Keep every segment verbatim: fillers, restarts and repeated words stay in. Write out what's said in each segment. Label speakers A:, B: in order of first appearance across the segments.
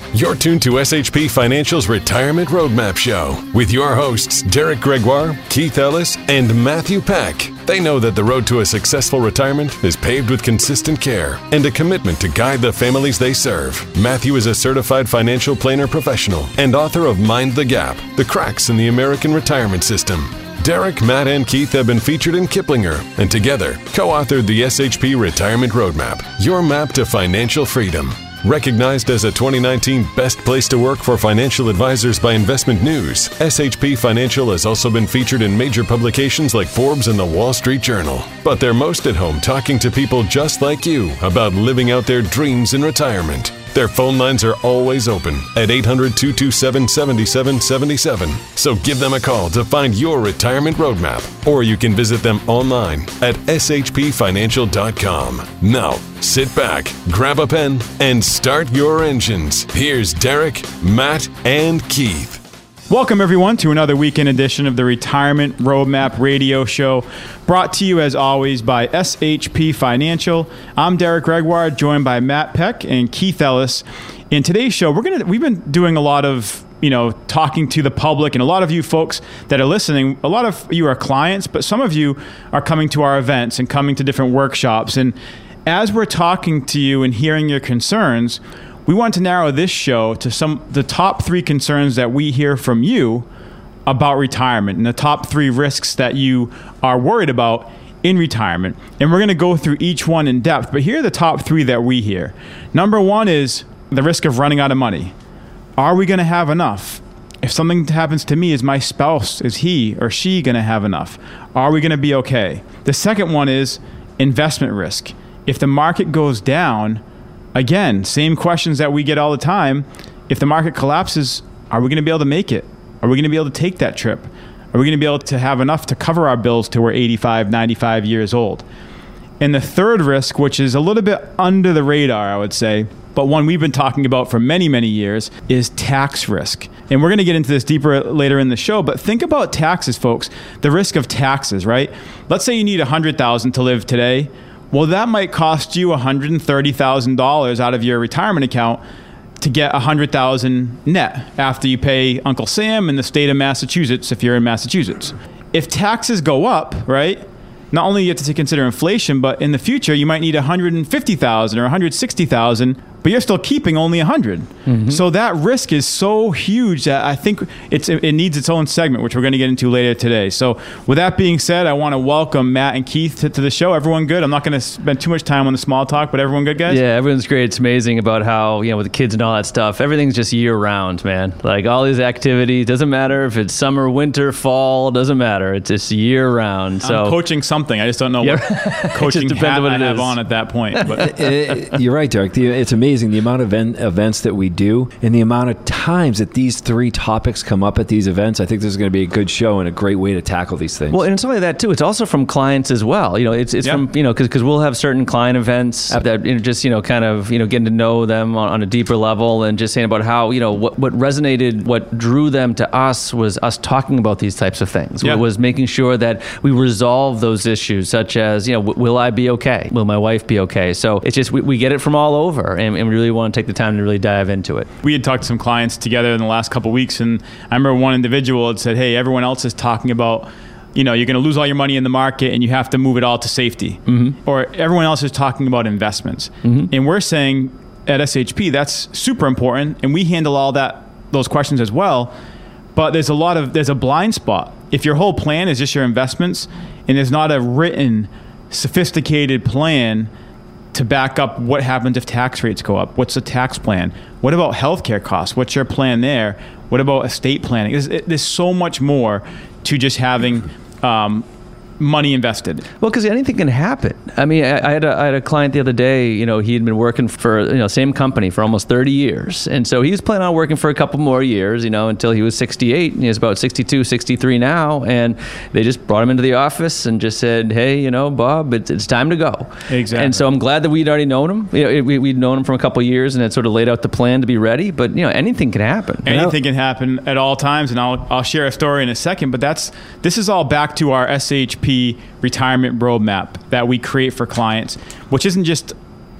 A: You're tuned to S H P Financial's Retirement Roadmap Show with your hosts, Derek Gregoire, Keith Ellis, and Matthew Peck. They know that the road to a successful retirement is paved with consistent care and a commitment to guide the families they serve. Matthew is a certified financial planner professional and author of Mind the Gap, The Cracks in the American Retirement System. Derek, Matt, and Keith have been featured in Kiplinger and together co-authored the S H P Retirement Roadmap, your map to financial freedom. Recognized as a twenty nineteen Best Place to Work for Financial Advisors by Investment News, S H P Financial has also been featured in major publications like Forbes and the Wall Street Journal. But they're most at home talking to people just like you about living out their dreams in retirement. Their phone lines are always open at eight hundred, two two seven, seven seven seven seven. So give them a call to find your retirement roadmap, or you can visit them online at s h p financial dot com. Now, sit back, grab a pen, and start your engines. Here's Derek, Matt, and Keith.
B: Welcome, everyone, to another weekend edition of the Retirement Roadmap Radio Show, brought to you, as always, by S H P Financial. I'm Derek Gregoire, joined by Matt Peck and Keith Ellis. In today's show, we're gonna we've been doing a lot of you know talking to the public, and a lot of you folks that are listening, a lot of you are clients, but some of you are coming to our events and coming to different workshops. And as we're talking to you and hearing your concerns, we want to narrow this show to some the top three concerns that we hear from you about retirement and the top three risks that you are worried about in retirement. And we're going to go through each one in depth, but here are the top three that we hear. Number one is the risk of running out of money. Are we going to have enough? If something happens to me, is my spouse, is he or she going to have enough? Are we going to be okay? The second one is investment risk. If the market goes down, again, same questions that we get all the time. If the market collapses, are we going to be able to make it? Are we going to be able to take that trip? Are we going to be able to have enough to cover our bills till we're eighty-five, ninety-five years old? And the third risk, which is a little bit under the radar, I would say, but one we've been talking about for many, many years, is tax risk. And we're going to get into this deeper later in the show, but think about taxes, folks. The risk of taxes, right? Let's say you need one hundred thousand dollars to live today. Well, that might cost you one hundred thirty thousand dollars out of your retirement account to get one hundred thousand dollars net after you pay Uncle Sam in the state of Massachusetts if you're in Massachusetts. If taxes go up, right, not only do you have to consider inflation, but in the future you might need one hundred fifty thousand dollars or one hundred sixty thousand dollars, but you're still keeping only one hundred. Mm-hmm. So that risk is so huge that I think it's it needs its own segment, which we're going to get into later today. So with that being said, I want to welcome Matt and Keith to, to the show. Everyone good? I'm not going to spend too much time on the small talk, but everyone good, guys?
C: Yeah, everyone's great. It's amazing about how, you know, with the kids and all that stuff, everything's just year round, man. Like all these activities, doesn't matter if it's summer, winter, fall, doesn't matter. It's just year round. So
B: I'm coaching something. I just don't know yeah. what coaching hat what I have is. on at that point. But.
D: it, it, you're right, Derek. The, it's amazing the amount of event, events that we do and the amount of times that these three topics come up at these events. I think this is going to be a good show and a great way to tackle these things.
C: Well, and it's only that too. It's also from clients as well. You know, it's it's yep. from, you know, because because we'll have certain client events that, you know, just, you know, kind of, you know, getting to know them on, on a deeper level and just saying about how, you know, what, what resonated, what drew them to us was us talking about these types of things. Yep. It was making sure that we resolve those issues, such as, you know, w- will I be okay? Will my wife be okay? So it's just, we, we get it from all over, and, and we really want to take the time to really dive into it.
B: We had talked to some clients together in the last couple of weeks, and I remember one individual had said, hey, everyone else is talking about, you know, you're going to lose all your money in the market and you have to move it all to safety. Mm-hmm. Or everyone else is talking about investments. Mm-hmm. And we're saying at S H P, that's super important, and we handle all that, those questions as well. But there's a lot of, there's a blind spot. If your whole plan is just your investments and there's not a written, sophisticated plan to back up what happens if tax rates go up. What's the tax plan? What about healthcare costs? What's your plan there? What about estate planning? There's, there's so much more to just having um, money invested.
C: Well, because anything can happen. I mean, I, I had a I had a client the other day. You know, he had been working for, you know, same company for almost thirty years, and so he was planning on working for a couple more years. You know, until he was sixty-eight. And he's about sixty-two, sixty-three now, and they just brought him into the office and just said, "Hey, you know, Bob, it's it's time to go."
B: Exactly.
C: And so I'm glad that we'd already known him. You know, we, we'd known him for a couple of years and had sort of laid out the plan to be ready. But you know, anything can happen.
B: Anything can happen at all times, and I'll I'll share a story in a second. But that's this is all back to our S H P retirement roadmap that we create for clients, which isn't just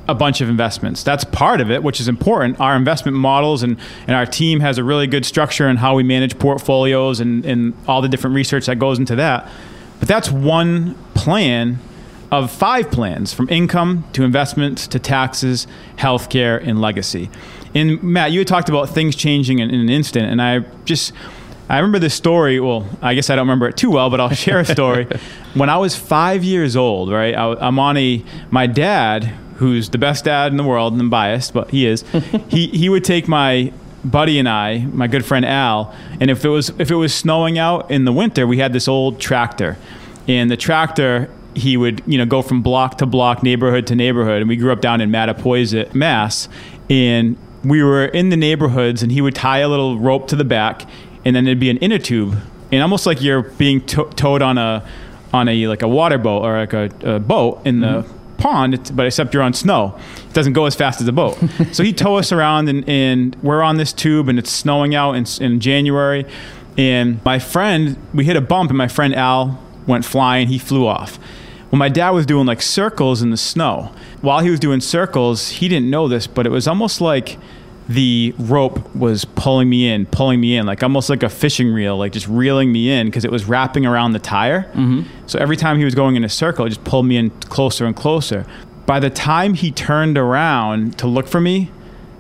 B: a bunch of investments. That's part of it, which is important. Our investment models and, and our team has a really good structure in how we manage portfolios and, and all the different research that goes into that. But that's one plan of five plans, from income to investments to taxes, healthcare, and legacy. And Matt, you had talked about things changing in, in an instant, and I just, I remember this story. Well, I guess I don't remember it too well, but I'll share a story. When I was five years old, right, I, I'm on a, my dad, who's the best dad in the world, and I'm biased, but he is, he, he would take my buddy and I, my good friend Al, and if it was if it was snowing out in the winter, we had this old tractor. And the tractor, he would, you know, go from block to block, neighborhood to neighborhood. And we grew up down in Mattapoisett, Mass. And we were in the neighborhoods, and he would tie a little rope to the back, and then there'd be an inner tube, and almost like you're being to- towed on a on a like a water boat or like a, a boat in the mm-hmm. pond, but except you're on snow. It doesn't go as fast as a boat. So he'd tow us around, and, and we're on this tube, and it's snowing out in, in January. And my friend, we hit a bump, and my friend Al went flying. He flew off. Well, my dad was doing like circles in the snow. While he was doing circles, he didn't know this, but it was almost like the rope was pulling me in, pulling me in, like almost like a fishing reel, like just reeling me in, because it was wrapping around the tire. Mm-hmm. So every time he was going in a circle, it just pulled me in closer and closer. By the time he turned around to look for me,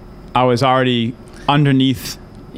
B: I was already underneath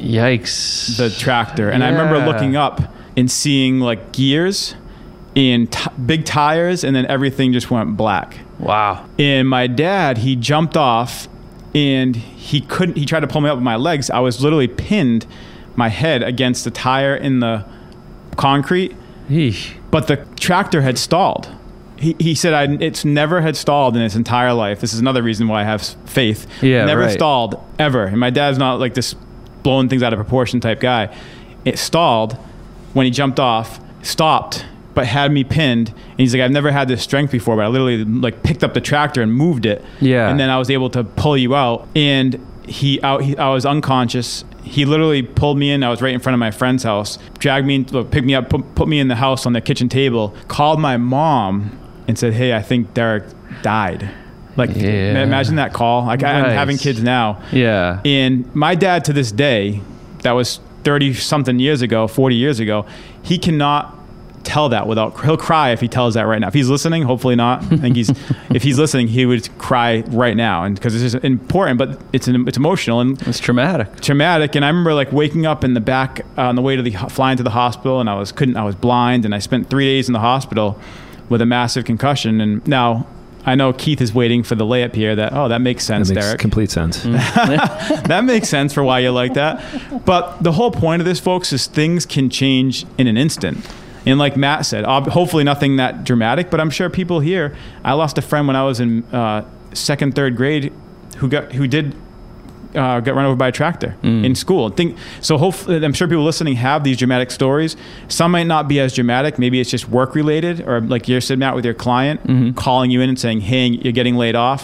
C: Yikes.
B: the tractor. And
C: yeah.
B: I remember looking up and seeing like gears and t- big tires, and then everything just went black.
C: Wow.
B: And my dad, he jumped off, and he couldn't, he tried to pull me up with my legs. I was literally pinned my head against the tire in the concrete.
C: Eesh.
B: But the tractor had stalled. He he said I, it's never had stalled in its entire life. This is another reason why I have faith.
C: Yeah,
B: never
C: right.
B: stalled ever. And my dad's not like this blowing things out of proportion type guy. It stalled when he jumped off, stopped, but had me pinned. And he's like, I've never had this strength before, but I literally like picked up the tractor and moved it.
C: Yeah.
B: And then I was able to pull you out. And he, out, he I was unconscious. He literally pulled me in. I was right in front of my friend's house, dragged me, picked me up, put, put me in the house on the kitchen table, called my mom and said, hey, I think Derek died. Like,
C: yeah.
B: imagine that call. Like,
C: nice.
B: I'm having kids now.
C: Yeah.
B: And my dad, to this day, that was thirty something years ago, forty years ago, he cannot tell that without, he'll cry if he tells that right now. If he's listening, hopefully not. I think he's, if he's listening, he would cry right now. And because it's just important, but it's an, it's emotional and
C: it's traumatic.
B: Traumatic. And I remember like waking up in the back uh, on the way to the, flying to the hospital, and I was, couldn't, I was blind, and I spent three days in the hospital with a massive concussion. And now I know Keith is waiting for the layup here that, oh, that makes sense,
D: that makes
B: Derek.
D: complete sense. Mm.
B: That makes sense for why you like that. But the whole point of this, folks, is things can change in an instant. And like Matt said, hopefully nothing that dramatic, but I'm sure people here, I lost a friend when I was in uh, second, third grade who got, who did uh, got run over by a tractor mm. in school. Think, so hopefully, I'm sure people listening have these dramatic stories. Some might not be as dramatic. Maybe it's just work related, or like you said, Matt, with your client mm-hmm. calling you in and saying, hey, you're getting laid off.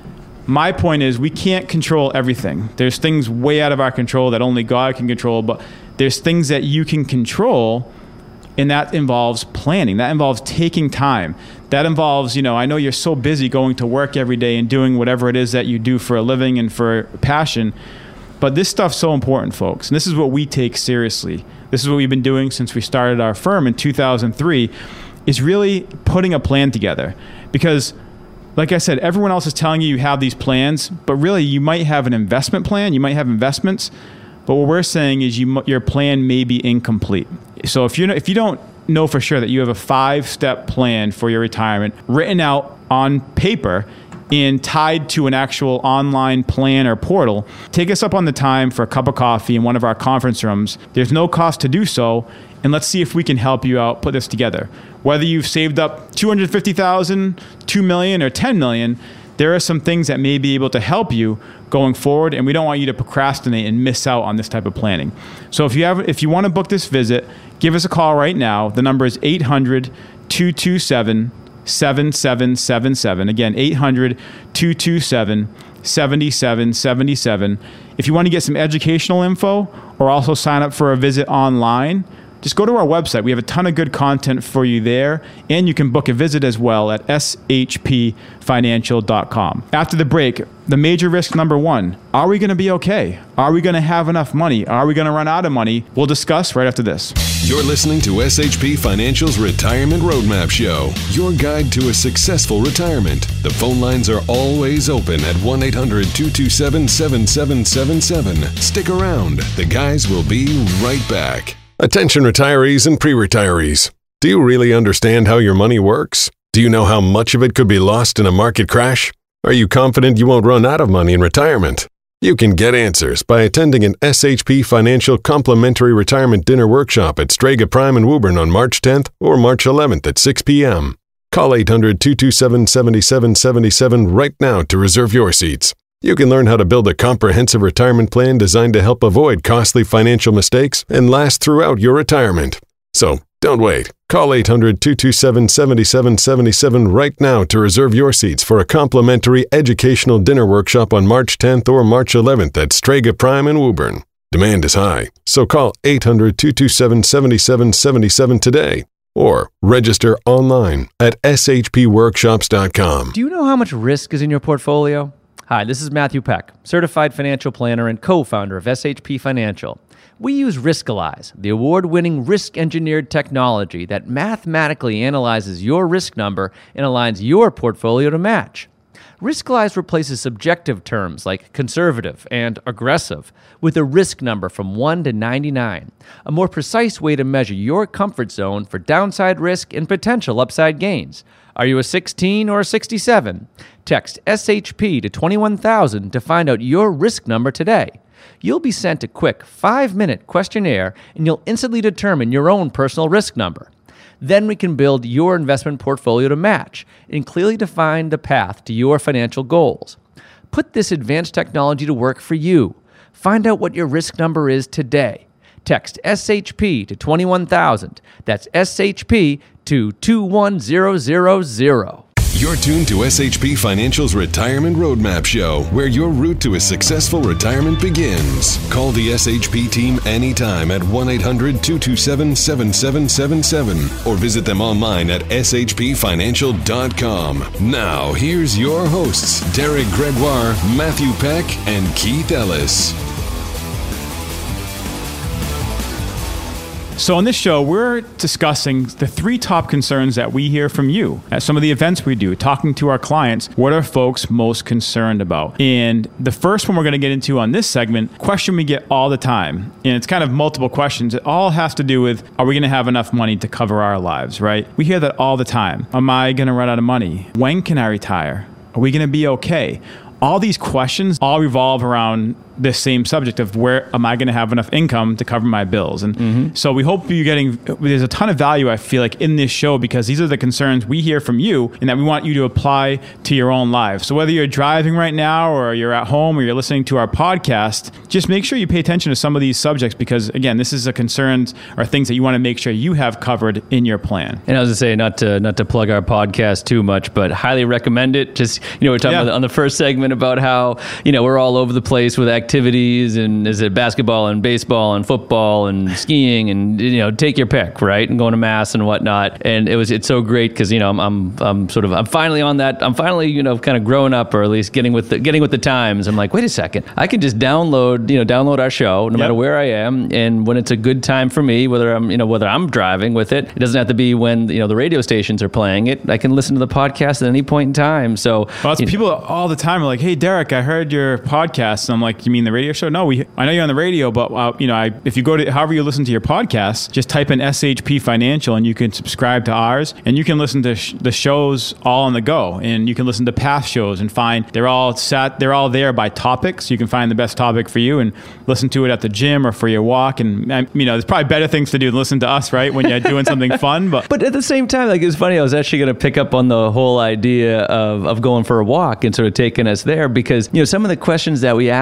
B: My point is, we can't control everything. There's things way out of our control that only God can control, but there's things that you can control. And that involves planning. That involves taking time. That involves, you know, I know you're so busy going to work every day and doing whatever it is that you do for a living and for passion. But this stuff's so important, folks. And this is what we take seriously. This is what we've been doing since we started our firm in two thousand three, is really putting a plan together. Because, like I said, everyone else is telling you you have these plans, but really you might have an investment plan. You might have investments. But what we're saying is you, your plan may be incomplete. So if you if you don't know for sure that you have a five-step plan for your retirement written out on paper and tied to an actual online plan or portal, take us up on the time for a cup of coffee in one of our conference rooms. There's no cost to do so, and let's see if we can help you out put this together. Whether you've saved up two hundred fifty thousand dollars, two million dollars, or ten million dollars, there are some things that may be able to help you going forward, and we don't want you to procrastinate and miss out on this type of planning. So if you have, if you want to book this visit, give us a call right now. The number is eight hundred, two two seven, seven seven seven seven. Again, eight hundred, two two seven, seven seven seven seven. If you want to get some educational info or also sign up for a visit online, just go to our website. We have a ton of good content for you there, and you can book a visit as well at s h p financial dot com. After the break, the major risk number one, are we going to be okay? Are we going to have enough money? Are we going to run out of money? We'll discuss right after this.
A: You're listening to S H P Financial's Retirement Roadmap Show, your guide to a successful retirement. The phone lines are always open at one eight hundred two two seven seven seven seven seven. Stick around. The guys will be right back. Attention retirees and pre-retirees. Do you really understand how your money works? Do you know how much of it could be lost in a market crash? Are you confident you won't run out of money in retirement? You can get answers by attending an S H P Financial Complimentary Retirement Dinner Workshop at Strega Prime in Woburn on March tenth or March eleventh at six p.m. Call eight hundred two two seven seven seven seven seven right now to reserve your seats. You can learn how to build a comprehensive retirement plan designed to help avoid costly financial mistakes and last throughout your retirement. So, don't wait. Call eight hundred two two seven seven seven seven seven right now to reserve your seats for a complimentary educational dinner workshop on March tenth or March eleventh at Strega Prime in Woburn. Demand is high, so call eight hundred two two seven seven seven seven seven today or register online at s h p workshops dot com.
C: Do you know how much risk is in your portfolio? Hi, this is Matthew Peck, certified financial planner and co-founder of S H P Financial. We use Riskalyze, the award-winning risk-engineered technology that mathematically analyzes your risk number and aligns your portfolio to match. Riskalyze replaces subjective terms like conservative and aggressive with a risk number from one to ninety-nine, a more precise way to measure your comfort zone for downside risk and potential upside gains. Are you a sixteen or a sixty-seven? Text S H P to twenty-one thousand to find out your risk number today. You'll be sent a quick five-minute questionnaire, and you'll instantly determine your own personal risk number. Then we can build your investment portfolio to match and clearly define the path to your financial goals. Put this advanced technology to work for you. Find out what your risk number is today. Text S H P to twenty-one thousand. That's S H P to two one zero zero zero.
A: You're tuned to S H P Financial's Retirement Roadmap Show, where your route to a successful retirement begins. Call the S H P team anytime at one eight hundred two two seven seven seven seven seven or visit them online at s h p financial dot com. Now, here's your hosts, Derek Gregoire, Matthew Peck, and Keith Ellis.
B: So on this show, we're discussing the three top concerns that we hear from you at some of the events we do, talking to our clients. What are folks most concerned about? And the first one we're going to get into on this segment, question we get all the time. And it's kind of multiple questions. It all has to do with, are we going to have enough money to cover our lives, right? We hear that all the time. Am I going to run out of money? When can I retire? Are we going to be okay? All these questions all revolve around this same subject of where am I going to have enough income to cover my bills? And mm-hmm. so we hope you're getting, there's a ton of value, I feel like, in this show, because these are the concerns we hear from you and that we want you to apply to your own life. So whether you're driving right now or you're at home or you're listening to our podcast, just make sure you pay attention to some of these subjects, because again, this is a concerns or things that you want to make sure you have covered in your plan.
C: And I was going to say, not to not to plug our podcast too much, but highly recommend it. Just, you know, we're talking yeah. about on the first segment about how, you know, we're all over the place with activities, and is it basketball and baseball and football and skiing, and, you know, take your pick, right? And going to mass and whatnot. And it was, it's so great because, you know, I'm, I'm, I'm sort of, I'm finally on that. I'm finally, you know, kind of growing up, or at least getting with the, getting with the times. I'm like, wait a second, I can just download, you know, download our show no yep. matter where I am. And when it's a good time for me, whether I'm, you know, whether I'm driving with it, it doesn't have to be when, you know, the radio stations are playing it. I can listen to the podcast at any point in time. So
B: well, people know. all the time are like, hey, Derek, I heard your podcast. And I'm like, you mean the radio show? No, we. I know you're on the radio, but uh, you know, I, if you go to however you listen to your podcast, just type in S H P Financial, and you can subscribe to ours, and you can listen to sh- the shows all on the go, and you can listen to past shows and find they're all sat. They're all there by topics. You can find the best topic for you and listen to it at the gym or for your walk. And you know, there's probably better things to do than listen to us, right? When you're doing something fun, but
C: but at the same time, like, it's funny. I was actually going to pick up on the whole idea of of going for a walk and sort of taking us there, because you know, some of the questions that we ask people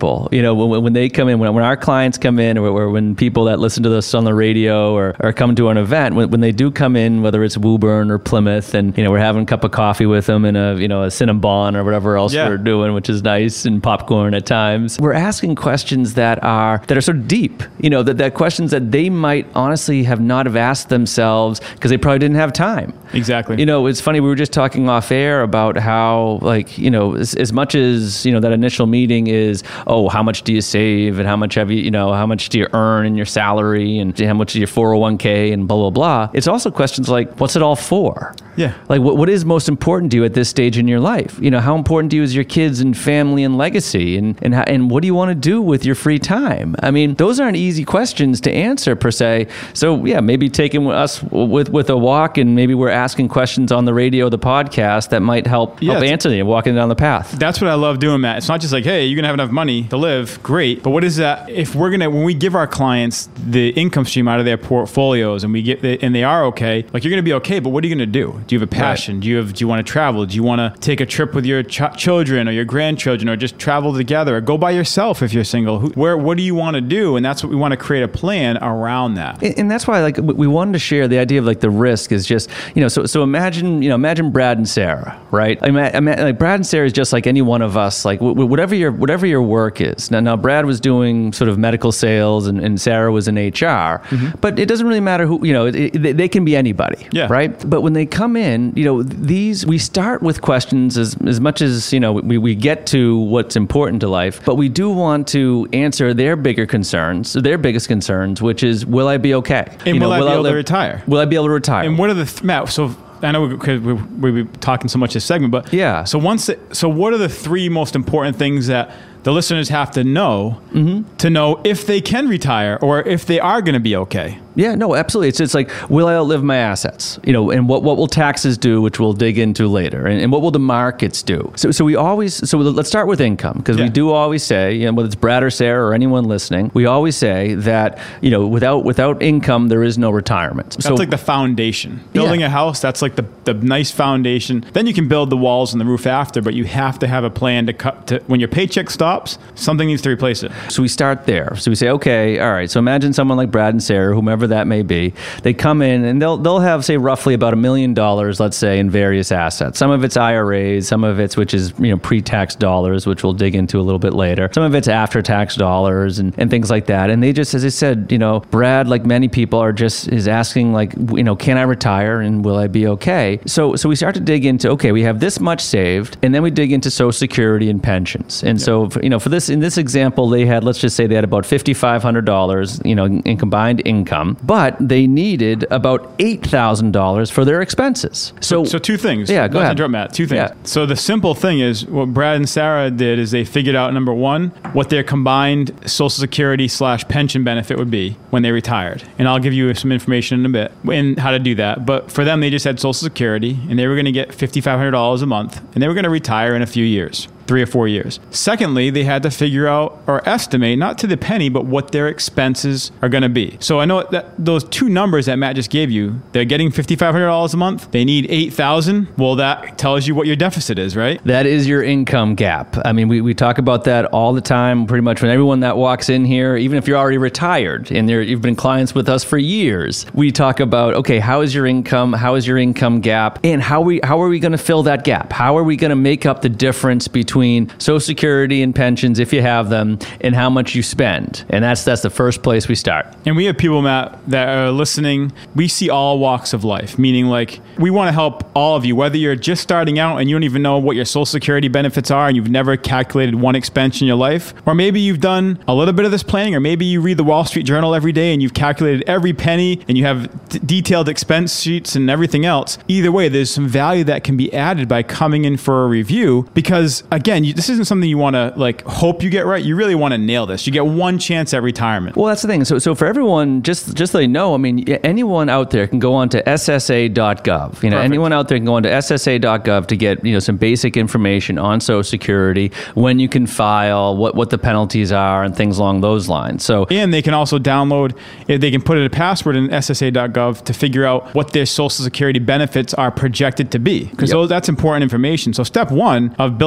C: people. You know, when, when they come in, when, when our clients come in, or, or when people that listen to this on the radio or, or come to an event, when, when they do come in, whether it's Woburn or Plymouth, and, you know, we're having a cup of coffee with them and a, you know, a Cinnabon or whatever else yeah. we're doing, which is nice, and popcorn at times. We're asking questions that are, that are sort of deep, you know, that, that questions that they might honestly have not have asked themselves because they probably didn't have time.
B: Exactly.
C: You know, it's funny, we were just talking off air about how, like, you know, as, as much as, you know, that initial meeting is, oh, how much do you save and how much have you, you know, how much do you earn in your salary and how much is your four oh one k and blah, blah, blah. It's also questions like, what's it all for?
B: Yeah.
C: Like, what what is most important to you at this stage in your life? You know, how important to you is your kids and family and legacy? And and, how, and what do you want to do with your free time? I mean, those aren't easy questions to answer per se. So, yeah, maybe taking us with, with a walk, and maybe we're asking questions on the radio, the podcast that might help, yeah, help answer you walking down the path.
B: That's what I love doing, Matt. It's not just like, hey, you're going to have enough money to live. Great. But what is that? If we're going to, when we give our clients the income stream out of their portfolios and we get the, and they are okay, like, you're going to be okay, but what are you going to do? Do you have a passion? Right. Do you have, do you want to travel? Do you want to take a trip with your ch- children or your grandchildren, or just travel together, or go by yourself if you're single? Who, where, what do you want to do? And that's what we want to create a plan around that.
C: And, and that's why, like, we wanted to share the idea of, like, the risk is just, you know, so, so imagine, you know, imagine Brad and Sarah, right? I mean, I mean, like, Brad and Sarah is just like any one of us, like w- whatever your, whatever your work is. Now, now Brad was doing sort of medical sales and, and Sarah was in H R, mm-hmm. but it doesn't really matter who, you know, it, it, they can be anybody,
B: yeah.
C: right? But when they come in, you know, these, we start with questions as, as much as, you know, we, we get to what's important to life, but we do want to answer their bigger concerns, their biggest concerns, which is, will I be okay?
B: And
C: you
B: will
C: know,
B: I
C: will
B: be able
C: live,
B: to retire?
C: Will I be able to retire?
B: And what are the, th- Matt, so I know because we, we, we were talking so much this segment, but
C: yeah.
B: So once, it, so what are the three most important things that the listeners have to know mm-hmm. to know if they can retire or if they are going to be okay?
C: Yeah, no, absolutely. It's it's like, will I outlive my assets? You know, and what, what will taxes do, which we'll dig into later, and, and what will the markets do? So so we always, so let's start with income, because yeah. we do always say, you know, whether it's Brad or Sarah or anyone listening, we always say that, you know, without without income, there is no retirement.
B: That's
C: so,
B: like the foundation. Building yeah. a house, that's like the, the nice foundation. Then you can build the walls and the roof after, but you have to have a plan to cut, to, when your paycheck stops, something needs to replace it.
C: So we start there. So we say, okay, all right, so imagine someone like Brad and Sarah, whomever that may be, they come in and they'll they'll have, say, roughly about a million dollars, let's say, in various assets. Some of it's I R As, some of it's, which is, you know, pre-tax dollars, which we'll dig into a little bit later. Some of it's after-tax dollars and, and things like that. And they just, as I said, you know, Brad, like many people, are just is asking, like, you know, can I retire and will I be okay? So so we start to dig into, okay, we have this much saved, and then we dig into Social Security and pensions. And yeah. so, for, you know, for this, in this example, they had, let's just say they had about five thousand five hundred dollars, you know, in combined income, but they needed about eight thousand dollars for their expenses. So,
B: so, so two things.
C: Yeah, go
B: Not
C: ahead.
B: To interrupt, Matt. Two things.
C: Yeah.
B: So the simple thing is, what Brad and Sarah did is they figured out, number one, what their combined Social Security slash pension benefit would be when they retired. And I'll give you some information in a bit in how to do that. But for them, they just had Social Security, and they were going to get five thousand five hundred dollars a month, and they were going to retire in a few years. Three or four years. Secondly, they had to figure out or estimate, not to the penny, but what their expenses are going to be. So I know that those two numbers that Matt just gave you, they're getting five thousand five hundred dollars a month. They need eight thousand dollars. Well, that tells you what your deficit is, right?
C: That is your income gap. I mean, we, we talk about that all the time, pretty much when everyone that walks in here, even if you're already retired and you've been clients with us for years, we talk about, okay, how is your income? How is your income gap? And how we how are we going to fill that gap? How are we going to make up the difference between between Social Security and pensions, if you have them, and how much you spend. And that's that's the first place we start.
B: And we have people, Matt, that are listening. We see all walks of life, meaning like we want to help all of you, whether you're just starting out and you don't even know what your Social Security benefits are and you've never calculated one expense in your life, or maybe you've done a little bit of this planning, or maybe you read the Wall Street Journal every day and you've calculated every penny and you have d- detailed expense sheets and everything else. Either way, there's some value that can be added by coming in for a review, because again, you, this isn't something you want to like hope you get right. You really want to nail this. You get one chance at retirement.
C: Well, that's the thing. So, so for everyone, just just so they know, I mean, anyone out there can go on to S S A dot gov. You know, Perfect. Anyone out there can go on to S S A dot gov to get, you know, some basic information on Social Security, when you can file, what what the penalties are, and things along those lines. So,
B: and they can also download, they can put in a password in S S A dot gov to figure out what their Social Security benefits are projected to be, because yep. that's important information. So, step one of building an income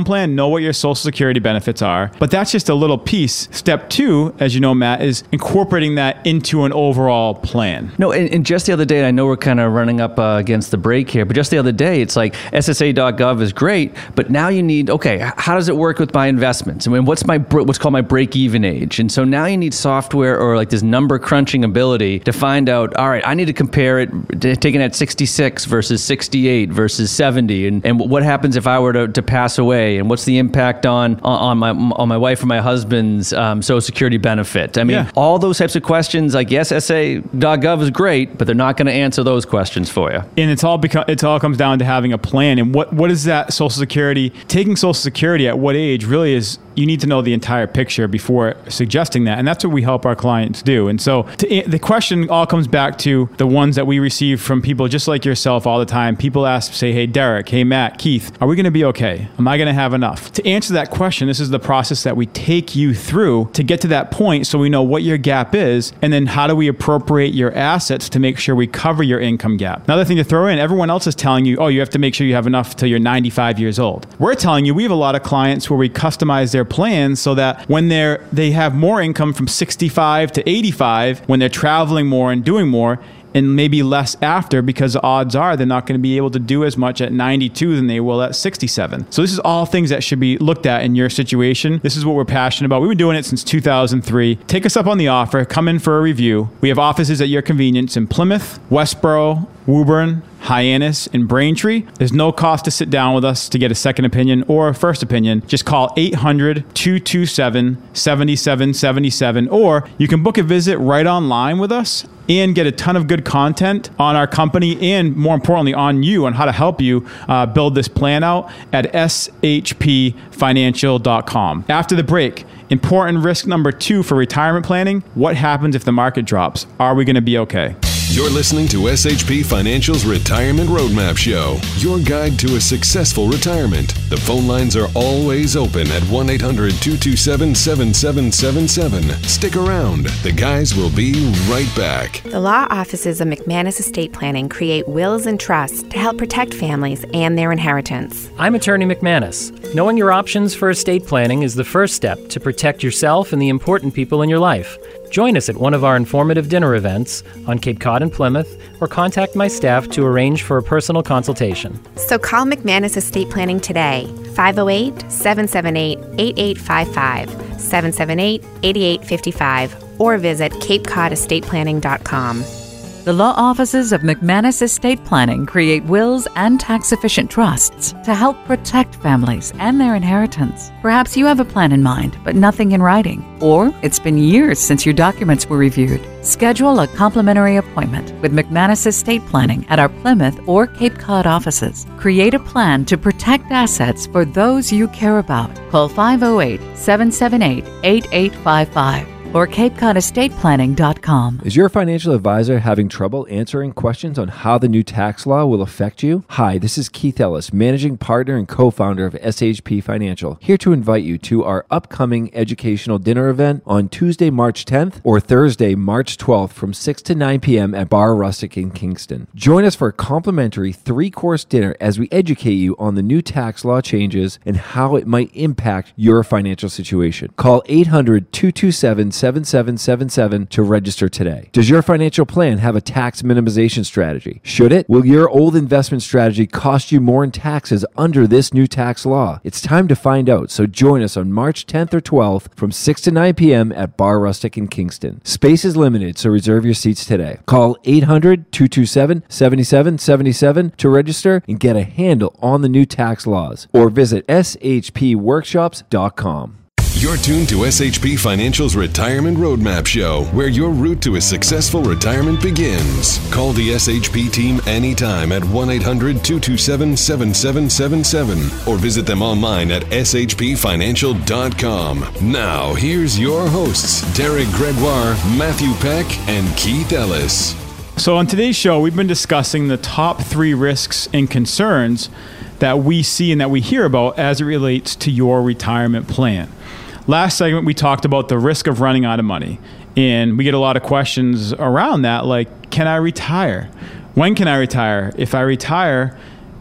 B: plan, know what your Social Security benefits are. But that's just a little piece. Step two, as you know, Matt, is incorporating that into an overall plan.
C: No, and, and just the other day, I know we're kind of running up uh, against the break here, but just the other day, it's like S S A dot gov is great, but now you need, okay, how does it work with my investments? I mean, what's my what's called my break-even age? And so now you need software or like this number crunching ability to find out, all right, I need to compare it, taking at sixty-six versus sixty-eight versus seventy, and, and what happens if I were to, to pass away, and what's the impact on on my on my wife or my husband's um, Social Security benefit? I mean, yeah. all those types of questions, like yes, S S A dot gov is great, but they're not going to answer those questions for you.
B: And it's all because it all comes down to having a plan. And what what is that Social Security? Taking Social Security at what age really is, you need to know the entire picture before suggesting that. And that's what we help our clients do. And so to, the question all comes back to the ones that we receive from people just like yourself all the time. People ask, say, hey, Derek, hey, Matt, Keith, are we going to be okay? Am I going to have enough? To answer that question, this is the process that we take you through to get to that point so we know what your gap is, and then how do we appropriate your assets to make sure we cover your income gap. Another thing to throw in, everyone else is telling you, oh, you have to make sure you have enough till you're ninety-five years old. We're telling you we have a lot of clients where we customize their plans so that when they're they have more income from sixty-five to eighty-five, when they're traveling more and doing more, and maybe less after, because the odds are they're not going to be able to do as much at ninety-two than they will at sixty-seven. So this is all things that should be looked at in your situation. This is what we're passionate about. We've been doing it since two thousand three. Take us up on the offer. Come in for a review. We have offices at your convenience in Plymouth, Westboro, Woburn, Hyannis, and Braintree. There's no cost to sit down with us to get a second opinion or a first opinion. Just call eight hundred, two two seven, seven seven seven seven, or you can book a visit right online with us and get a ton of good content on our company and, more importantly, on you, on how to help you uh, build this plan out at S H P financial dot com. After the break, important risk number two for retirement planning: what happens if the market drops? Are we going to be okay?
A: You're listening to S H P Financial's Retirement Roadmap Show, your guide to a successful retirement. The phone lines are always open at one eight hundred, two two seven, seven seven seven seven. Stick around. The guys will be right back.
E: The law offices of McManus Estate Planning create wills and trusts to help protect families and their inheritance.
F: I'm Attorney McManus. Knowing your options for estate planning is the first step to protect yourself and the important people in your life. Join us at one of our informative dinner events on Cape Cod and Plymouth, or contact my staff to arrange for a personal consultation.
E: So call McManus Estate Planning today, five oh eight, seven seven eight, eight eight five five, seven seven eight, eight eight five five, or visit cape cod estate planning dot com.
G: The law offices of McManus Estate Planning create wills and tax-efficient trusts to help protect families and their inheritance. Perhaps you have a plan in mind, but nothing in writing. Or it's been years since your documents were reviewed. Schedule a complimentary appointment with McManus Estate Planning at our Plymouth or Cape Cod offices. Create a plan to protect assets for those you care about. Call five oh eight, seven seven eight, eight eight five five. or cape cod estate planning dot com.
D: Is your financial advisor having trouble answering questions on how the new tax law will affect you? Hi, this is Keith Ellis, managing partner and co-founder of S H P Financial, here to invite you to our upcoming educational dinner event on Tuesday, March tenth or Thursday, March twelfth from six to nine p.m. at Bar Rustic in Kingston. Join us for a complimentary three-course dinner as we educate you on the new tax law changes and how it might impact your financial situation. Call eight hundred, two two seven, seven seven seven seven to register today. Does your financial plan have a tax minimization strategy? Should it? Will your old investment strategy cost you more in taxes under this new tax law? It's time to find out, so join us on March tenth or twelfth from six to nine p.m. at Bar Rustic in Kingston. Space is limited, so reserve your seats today. Call eight hundred, two two seven, seven seven seven seven to register and get a handle on the new tax laws, or visit s h p workshops dot com.
A: You're tuned to S H P Financial's Retirement Roadmap Show, where your route to a successful retirement begins. Call the S H P team anytime at one eight hundred, two two seven, seven seven seven seven or visit them online at s h p financial dot com. Now, here's your hosts, Derek Gregoire, Matthew Peck, and Keith Ellis.
B: So on today's show, we've been discussing the top three risks and concerns that we see and that we hear about as it relates to your retirement plan. Last segment, we talked about the risk of running out of money. And we get a lot of questions around that, like, can I retire? When can I retire? If I retire,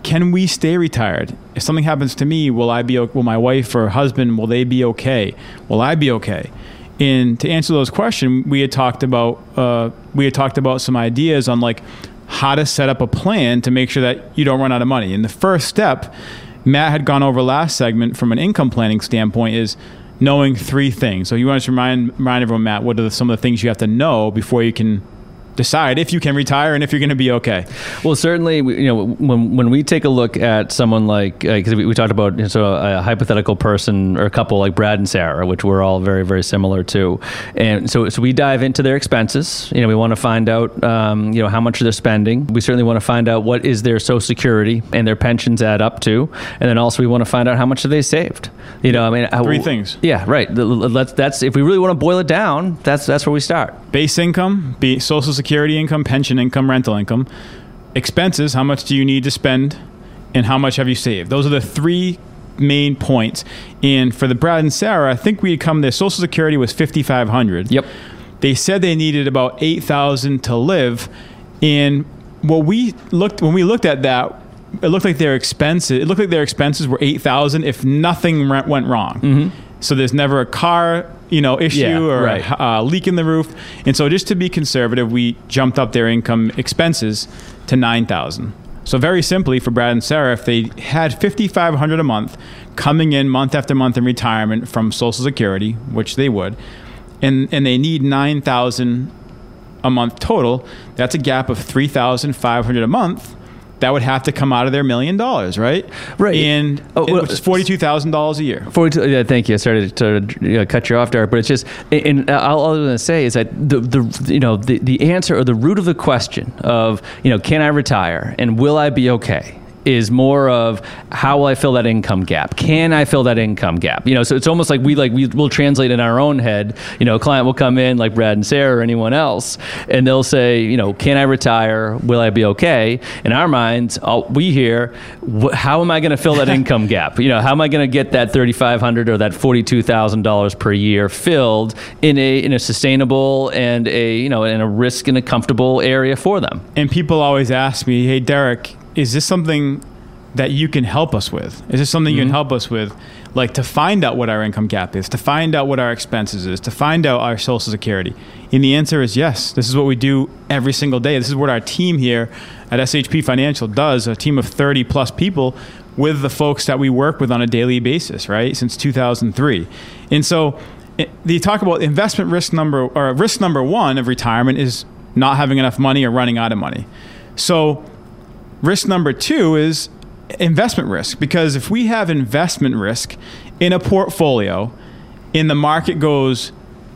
B: can we stay retired? If something happens to me, will I be, will my wife or husband, will they be okay? Will I be okay? And to answer those questions, we had talked about, uh, we had talked about some ideas on like how to set up a plan to make sure that you don't run out of money. And the first step, Matt had gone over last segment from an income planning standpoint, is knowing three things. So you want to remind, remind everyone, Matt, what are the, some of the things you have to know before you can decide if you can retire and if you're going to be okay?
C: Well, certainly, you know, when when we take a look at someone like, because uh, we, we talked about you know, so a hypothetical person or a couple like Brad and Sarah, which we're all very, very similar to. And so, so we dive into their expenses. You know, we want to find out, um, you know, how much they're spending. We certainly want to find out what is their Social Security and their pensions add up to. And then also we want to find out how much have they saved. You know, I mean,
B: three
C: how,
B: things.
C: Yeah, right. Let's, that's if we really want to boil it down, that's that's where we start.
B: Base income, be Social Security income, pension income, rental income. Expenses, how much do you need to spend, and how much have you saved? Those are the three main points. And for the Brad and Sarah, I think we had come, their Social Security was fifty-five hundred dollars.
C: Yep.
B: They said they needed about eight thousand dollars to live. And what we looked, when we looked at that, it looked like their expenses, it looked like their expenses were eight thousand dollars if nothing went wrong. Mm-hmm. So there's never a car, you know, issue
C: yeah,
B: or
C: right.
B: a uh, leak in the roof. And so just to be conservative, we jumped up their income expenses to nine thousand dollars. So very simply for Brad and Sarah, if they had fifty-five hundred dollars a month coming in month after month in retirement from Social Security, which they would, and, and they need nine thousand dollars a month total, that's a gap of three thousand five hundred dollars a month. That would have to come out of their million dollars, right?
C: Right.
B: And
C: oh, well,
B: which is forty-two thousand dollars a year.
C: forty-two, yeah, thank you. I started to you know, cut you off, Derek, but it's just, and all, all I was going to say is that the, the you know the, the answer or the root of the question of, you know, can I retire and will I be okay? Is more of how will I fill that income gap? Can I fill that income gap? You know, so it's almost like we like we will translate in our own head. You know, a client will come in like Brad and Sarah or anyone else, and they'll say, you know, can I retire? Will I be okay? In our minds, all, we hear, wh- how am I going to fill that income gap? You know, how am I going to get that thirty-five hundred dollars or that forty-two thousand dollars per year filled in a in a sustainable and a you know in a risk and a comfortable area for them?
B: And people always ask me, hey, Derek, is this something that you can help us with? Is this something mm-hmm. you can help us with? Like to find out what our income gap is, to find out what our expenses is, to find out our Social Security. And the answer is yes. This is what we do every single day. This is what our team here at S H P Financial does, a team of thirty plus people with the folks that we work with on a daily basis, right? Since two thousand three. And so it, they talk about investment risk number, or risk number one of retirement is not having enough money or running out of money. So risk number two is investment risk, because if we have investment risk in a portfolio and the market goes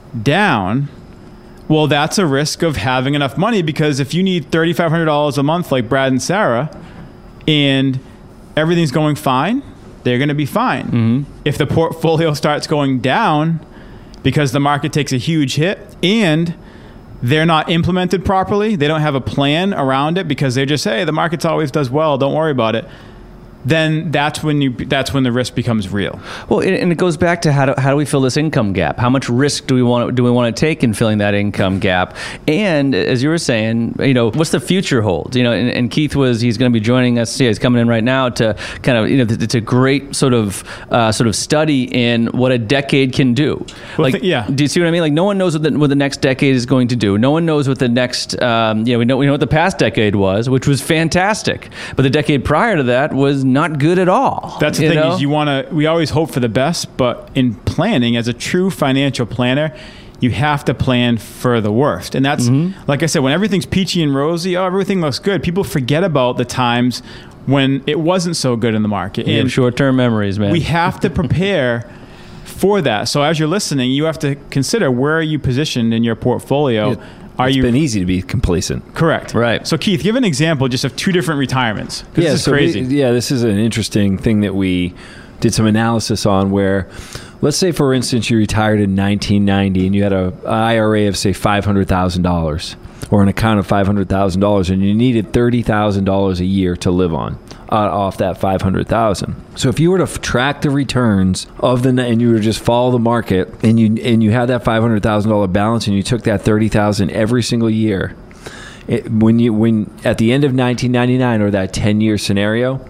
B: down, well, that's a risk of having enough money, because if you need thirty-five hundred dollars a month like Brad and Sarah and everything's going fine, they're going to be fine. Mm-hmm. If the portfolio starts going down because the market takes a huge hit and they're not implemented properly, they don't have a plan around it because they just say, hey, the market's always does well, don't worry about it, then that's when you that's when the risk becomes real.
C: Well, and it goes back to how do, how do we fill this income gap? How much risk do we want do we want to take in filling that income gap? And as you were saying, you know, what's the future hold? You know, and, and Keith was he's going to be joining us. Yeah, he's coming in right now to kind of, you know, it's a great sort of uh, sort of study in what a decade can do.
B: Well,
C: like,
B: th- yeah,
C: do you see what I mean? Like, no one knows what the, what the next decade is going to do. No one knows what the next, um, you know, we know we know what the past decade was, which was fantastic, but the decade prior to that was not good at all.
B: That's the
C: you
B: thing
C: know?
B: is you want to, we always hope for the best, but in planning, as a true financial planner, you have to plan for the worst. And that's, mm-hmm. like I said, when everything's peachy and rosy, oh, everything looks good, people forget about the times when it wasn't so good in the market.
C: You
B: and
C: have short-term memories, man.
B: We have to prepare for that. So as you're listening, you have to consider, where are you positioned in your portfolio?
D: It,
B: Are
D: it's
B: you
D: been easy to be complacent.
B: Correct.
C: Right.
B: So Keith, give an example just of two different retirements.
D: Yeah,
B: this is
D: so
B: crazy.
D: We, yeah, this is an interesting thing that we did some analysis on, where, let's say, for instance, you retired in nineteen ninety and you had a, a I R A of, say, five hundred thousand dollars, or an account of five hundred thousand dollars, and you needed thirty thousand dollars a year to live on uh, off that five hundred thousand dollars. So if you were to f- track the returns of the, and you were to just follow the market, and you and you had that five hundred thousand dollars balance, and you took that thirty thousand dollars every single year, it, when you when at the end of nineteen ninety-nine, or that ten-year scenario,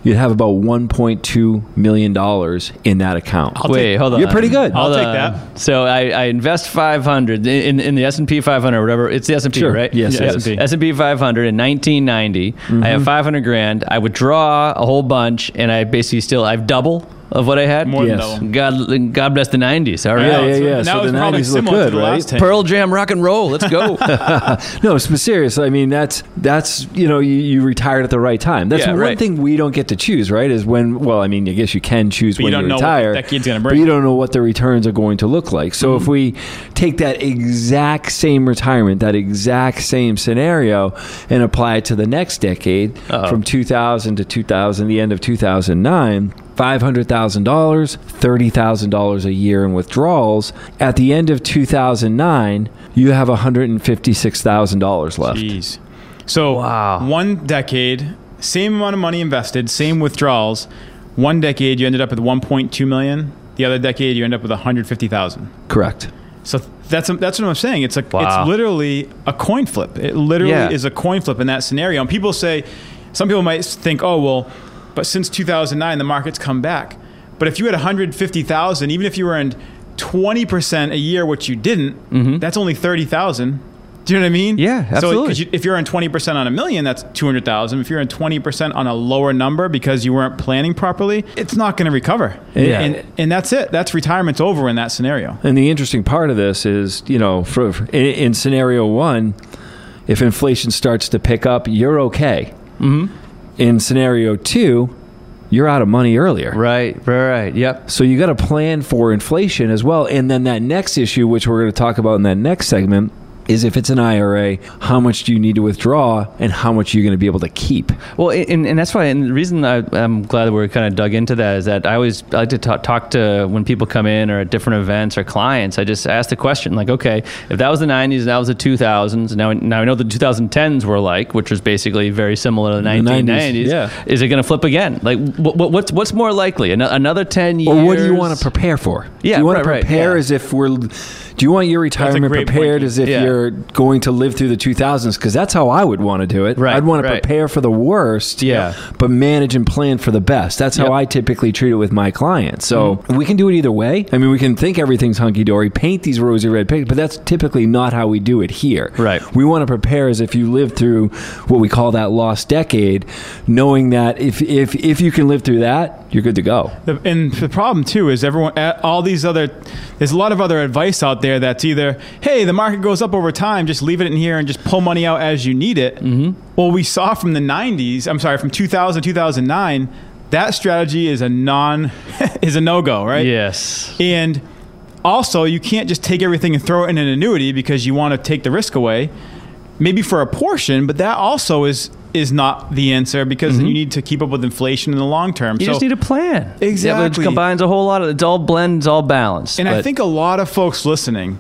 D: you'd have about one point two million dollars in that account.
C: I'll Wait, take, hold on.
D: You're pretty good.
B: I'll
C: hold
B: take
C: on.
B: that.
C: So I, I invest five hundred in, in the S and P five hundred or whatever. It's the S and P,
D: sure.
C: right?
D: Yes,
C: yeah,
D: it
C: S
D: is.
C: and P five hundred in nineteen ninety.
D: Mm-hmm.
C: I have five hundred grand. I withdraw a whole bunch, and I basically still, I've double of what I had.
B: More
D: Yes.
B: than double.
C: God, God bless the nineties. All right.
D: Yeah, yeah, yeah.
B: And that
D: So
B: was
D: the
B: probably
D: nineties look
B: similar
D: good,
B: to the
D: right?
B: last ten.
C: Pearl Jam, rock and roll. Let's go.
D: No, but seriously, I mean, that's, that's you know, you, you retired at the right time. That's
C: Yeah,
D: one
C: right.
D: thing we don't get to choose, right? Is when, well, I mean, I guess you can choose
B: But you
D: when
B: don't
D: you
B: know what
D: retire.
B: that kid's gonna
D: But
B: bring.
D: you don't know what the returns are going to look like. So
B: Mm-hmm.
D: if we take that exact same retirement, that exact same scenario, and apply it to the next decade,
C: Uh-oh.
D: from two thousand to two thousand, the end of two thousand nine, five hundred thousand dollars, thirty thousand dollars a year in withdrawals. At the end of two thousand nine, you have one hundred fifty-six thousand dollars left.
B: Jeez. So
C: Wow.
B: one decade, same amount of money invested, same withdrawals. One decade, you ended up with one point two million. The other decade, you end up with one hundred fifty thousand.
D: Correct.
B: So that's that's what I'm saying. It's like
C: Wow.
B: it's literally a coin flip. It literally
C: Yeah.
B: is a coin flip in that scenario. And people say, some people might think, oh well, but since two thousand nine the market's come back. But if you had one hundred fifty thousand, even if you earned twenty percent a year, which you didn't,
C: Mm-hmm.
B: that's only thirty thousand. Do you know what I mean?
C: Yeah,
B: So
C: absolutely.
B: 'cause you, if you're on twenty percent on a million, that's two hundred thousand. If you're on twenty percent on a lower number because you weren't planning properly, it's not going to recover.
D: Yeah.
B: And, and that's it. That's retirement's over in that scenario.
D: And the interesting part of this is, you know, for, in, in scenario one, if inflation starts to pick up, you're okay.
C: Mm-hmm.
D: In scenario two, you're out of money earlier.
C: Right, right, right. Yep.
D: So you got to plan for inflation as well. And then that next issue, which we're going to talk about in that next segment, is if it's an I R A, how much do you need to withdraw and how much you're going to be able to keep?
C: Well, and, and that's why, and the reason I, I'm glad that we're kind of dug into that is that I always I like to talk, talk to when people come in or at different events or clients. I just ask the question like, okay, if that was the nineties, that was the two thousands. Now, now I know the twenty tens were like, which was basically very similar to the nineteen nineties.
D: yeah.
C: Is it going to flip again? Like, what, what, what's what's more likely? An- another ten years?
D: Or what do you want to prepare for?
C: Yeah,
D: do you want
C: right,
D: to
C: right,
D: prepare
C: yeah.
D: as if we're... Do you want your retirement
B: great
D: prepared
B: point,
D: as if
C: yeah.
D: you're going to live through the two thousands? Because that's how I would want to do it.
C: Right,
D: I'd want to
C: right.
D: prepare for the worst,
C: Yeah.
D: but manage and plan for the best. That's how
C: Yep.
D: I typically treat it with my clients. So
C: Mm-hmm.
D: we can do it either way. I mean, we can think everything's hunky-dory, paint these rosy red pictures, but that's typically not how we do it here.
C: Right.
D: We want to prepare as if you live through what we call that lost decade, knowing that if, if, if you can live through that, you're good to go.
B: The, and the problem too is everyone, all these other, there's a lot of other advice out there that's either, hey, the market goes up over time, just leave it in here and just pull money out as you need it. Mm-hmm. Well, we saw from the nineties, I'm sorry, from two thousand, two thousand nine, that strategy is a non, is a no-go, right?
C: Yes.
B: And also, you can't just take everything and throw it in an annuity because you want to take the risk away. Maybe for a portion, but that also is is not the answer because
C: Mm-hmm.
B: you need to keep up with inflation in the long term.
C: You
B: so,
C: just need a plan.
B: Exactly.
C: Yeah, which combines a whole lot of, it's all blends, all balanced.
B: and I
C: but-
B: think a lot of folks listening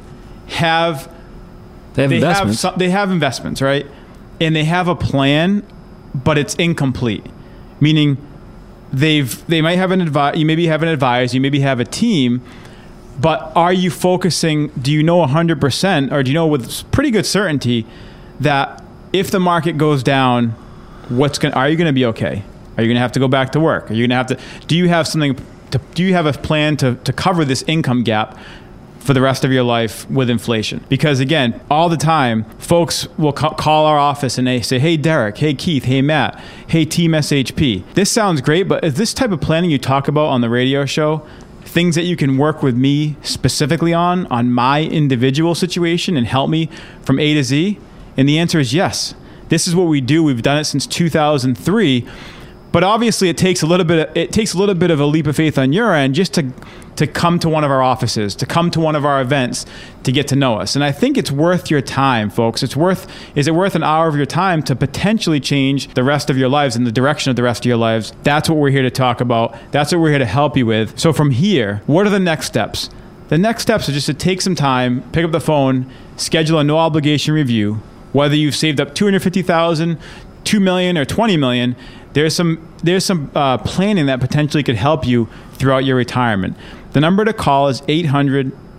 B: have
D: They have
B: they have
D: investments.
B: some, they have investments, right? And they have a plan, but it's incomplete. Meaning, they've they might have an advi- You maybe have an advisor. You maybe have a team. But are you focusing? Do you know one hundred percent, or do you know with pretty good certainty that if the market goes down, what's going? Are you going to be okay? Are you going to have to go back to work? Are you going to have to? Do you have something? To, do you have a plan to to cover this income gap for the rest of your life with inflation? Because again, all the time, folks will ca- call our office and they say, hey, Derek, hey, Keith, hey, Matt, hey, Team S H P. This sounds great, but is this type of planning you talk about on the radio show things that you can work with me specifically on, on my individual situation and help me from A to Z? And the answer is yes. This is what we do. We've done it since two thousand three. But obviously, it takes a little bit. Of, it takes a little bit of a leap of faith on your end just to to come to one of our offices, to come to one of our events, to get to know us. And I think it's worth your time, folks. It's worth. Is it worth an hour of your time to potentially change the rest of your lives in the direction of the rest of your lives? That's what we're here to talk about. That's what we're here to help you with. So from here, what are the next steps? The next steps are just to take some time, pick up the phone, schedule a no obligation review. Whether you've saved up two hundred fifty thousand dollars, two million dollars, or twenty million dollars, there's some there's some uh, planning that potentially could help you throughout your retirement. The number to call is eight hundred,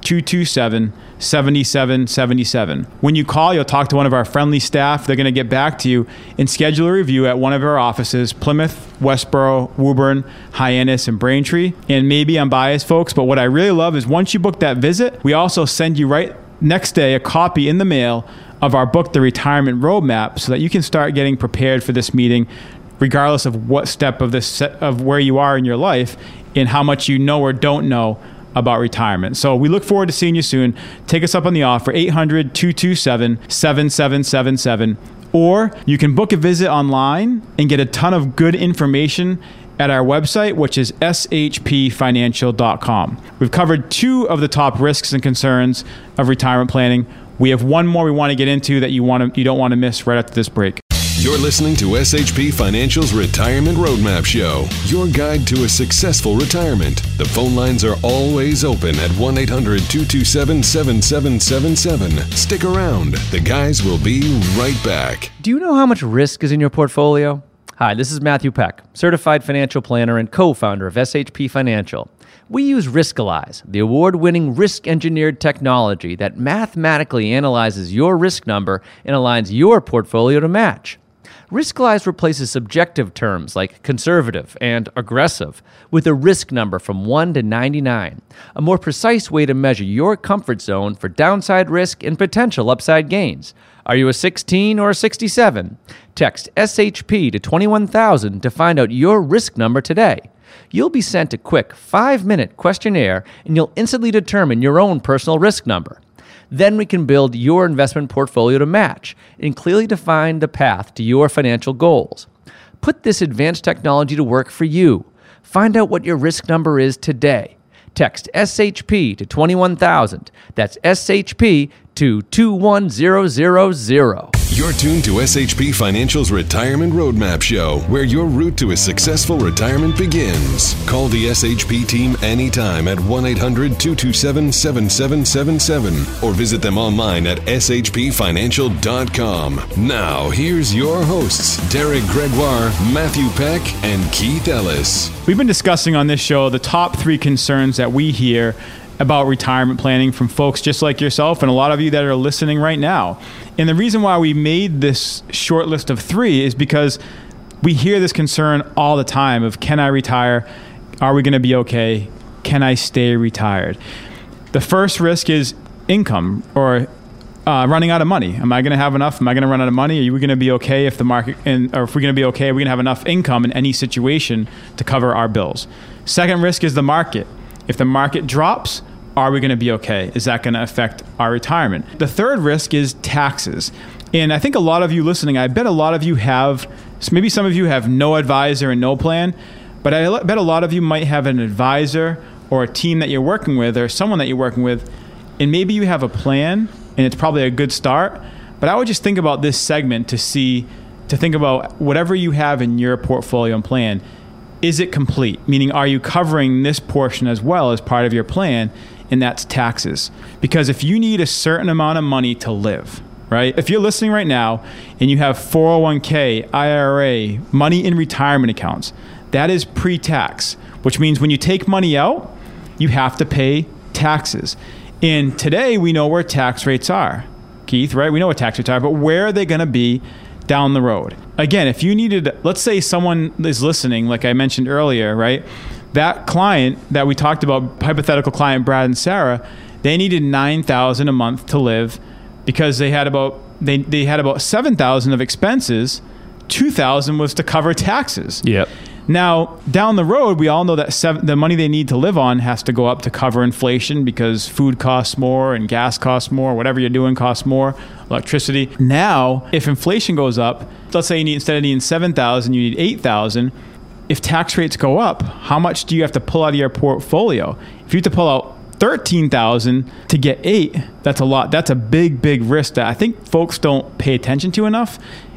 B: two two seven, seven seven seven seven. When you call, you'll talk to one of our friendly staff. They're going to get back to you and schedule a review at one of our offices, Plymouth, Westboro, Woburn, Hyannis, and Braintree. And maybe I'm biased, folks, but what I really love is once you book that visit, we also send you right next day a copy in the mail of our book, The Retirement Roadmap, so that you can start getting prepared for this meeting, regardless of what step of this of where you are in your life and how much you know or don't know about retirement. So we look forward to seeing you soon. Take us up on the offer, eight hundred, two two seven, seven seven seven seven. Or you can book a visit online and get a ton of good information at our website, which is s h p financial dot com. We've covered two of the top risks and concerns of retirement planning. We have one more we want to get into that you want to, you don't want to miss right after this break.
A: You're listening to S H P Financial's Retirement Roadmap Show, your guide to a successful retirement. The phone lines are always open at one eight hundred, two two seven, seven seven seven seven. Stick around. The guys will be right back.
C: Do you know how much risk is in your portfolio? Hi, this is Matthew Peck, certified financial planner and co-founder of S H P Financial. We use Riskalyze, the award-winning risk-engineered technology that mathematically analyzes your risk number and aligns your portfolio to match. Riskalyze replaces subjective terms like conservative and aggressive with a risk number from one to ninety-nine, a more precise way to measure your comfort zone for downside risk and potential upside gains. Are you a sixteen or a sixty-seven? Text S H P to twenty-one thousand to find out your risk number today. You'll be sent a quick five-minute questionnaire and you'll instantly determine your own personal risk number. Then we can build your investment portfolio to match and clearly define the path to your financial goals. Put this advanced technology to work for you. Find out what your risk number is today. Text S H P to twenty-one thousand. That's S H P to two one zero zero zero.
A: You're tuned to S H P Financial's Retirement Roadmap Show, where your route to a successful retirement begins. Call the S H P team anytime at one eight hundred, two two seven, seven seven seven seven or visit them online at s h p financial dot com. Now, here's your hosts, Derek Gregoire, Matthew Peck, and Keith Ellis.
B: We've been discussing on this show the top three concerns that we hear about retirement planning from folks just like yourself and a lot of you that are listening right now. And the reason why we made this short list of three is because we hear this concern all the time of, can I retire? Are we going to be okay? Can I stay retired? The first risk is income or uh, running out of money. Am I going to have enough? Am I going to run out of money? Are we going to be okay if the market, and, or if we're going to be okay, are we going to have enough income in any situation to cover our bills? Second risk is the market. If the market drops, are we going to be okay? Is that going to affect our retirement? The third risk is taxes. And I think a lot of you listening, I bet a lot of you have, maybe some of you have no advisor and no plan, but I bet a lot of you might have an advisor or a team that you're working with or someone that you're working with, and maybe you have a plan and it's probably a good start. But I would just think about this segment to see, to think about whatever you have in your portfolio and plan. Is it complete? Meaning, are you covering this portion as well as part of your plan? And that's taxes. Because if you need a certain amount of money to live, right? If you're listening right now and you have four oh one k, I R A, money in retirement accounts, that is pre-tax, which means when you take money out, you have to pay taxes. And today we know where tax rates are, Keith, right? We know what tax rates are, but where are they going to be down the road? Again, if you needed, let's say someone is listening, like I mentioned earlier, right? That client that we talked about, hypothetical client Brad and Sarah, they needed nine thousand dollars a month to live because they had about they, they had about seven thousand dollars of expenses. two thousand dollars was to cover taxes.
C: Yep.
B: Now, down the road, we all know that seven, the money they need to live on has to go up to cover inflation because food costs more and gas costs more, whatever you're doing costs more, electricity. Now, if inflation goes up, let's say you need, instead of needing seven thousand dollars, you need eight thousand dollars. If tax rates go up, how much do you have to pull out of your portfolio? If you have to pull out thirteen thousand dollars to get eight, that's a lot. That's a big, big risk that I think folks don't pay attention to enough.